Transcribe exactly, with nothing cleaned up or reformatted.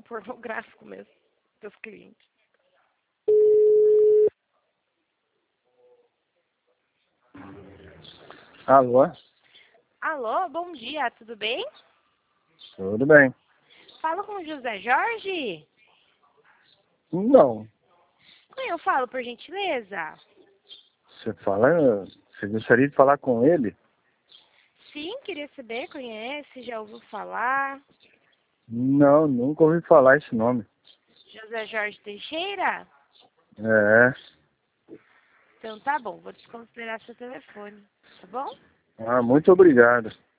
pornográfico mesmo dos clientes. Alô? Alô, bom dia, tudo bem? Tudo bem. Falo com o José Jorge? Não. Quem eu falo, por gentileza? Você fala... Você gostaria de falar com ele? Sim, queria saber, conhece, já ouviu falar? Não, nunca ouvi falar esse nome. José Jorge Teixeira? É. Então tá bom, vou desconsiderar seu telefone, tá bom? Ah, muito obrigado.